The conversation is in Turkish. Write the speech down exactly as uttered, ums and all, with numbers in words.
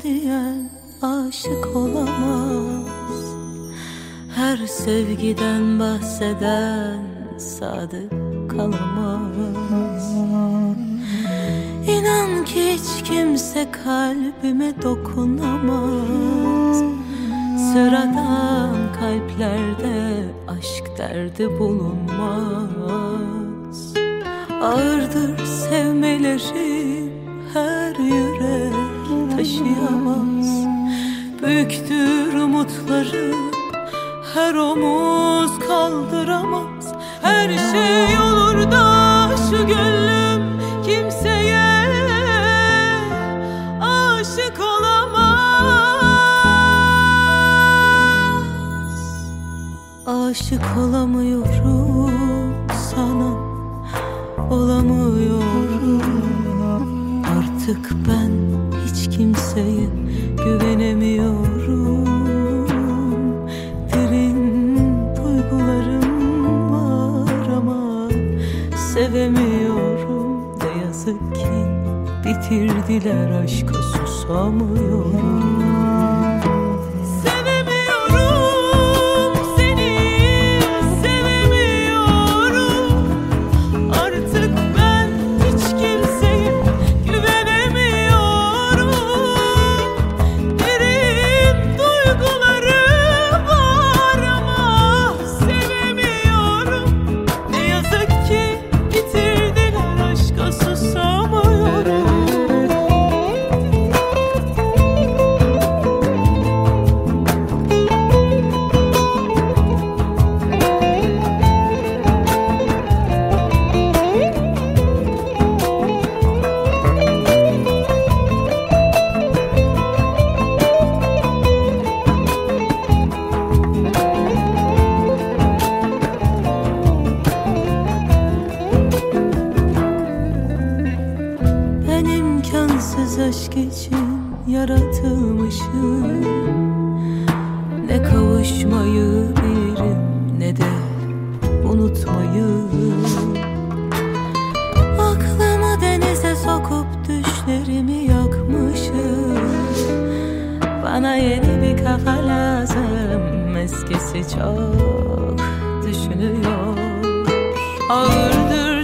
diyen aşık olamaz. Her sevgiden bahseden sadık kalamaz. İnan ki hiç kimse kalbime dokunamaz. Sıradan kalplerde aşk derdi bulunmaz. Ağırdır sevmelerim, her yürek taşıyamaz. Büyüktür umutları, her omuz kaldıramaz. Her şey olur da şu gönlüm kimseye aşık olamaz. Aşık olamıyorum sana, olamıyorum. Artık ben hiç kimseye güvenemiyorum. Sevemiyorum, ne yazık ki bitirdiler aşka, susamıyorum. Sevemiyorum seni, sevemiyorum. Artık ben hiç kimseye güvenemiyorum. Derin duygularım var ama sevemiyorum. Ne yazık ki bitirdiler aşka, susamıyorum. İmkansız aşk için yaratılmışım. Ne kavuşmayı bilirim, ne de unutmayı. Aklımı denize sokup düşlerimi yakmışım. Bana yeni bir kafa lazım, eskisi çok düşünüyor. Ağırdır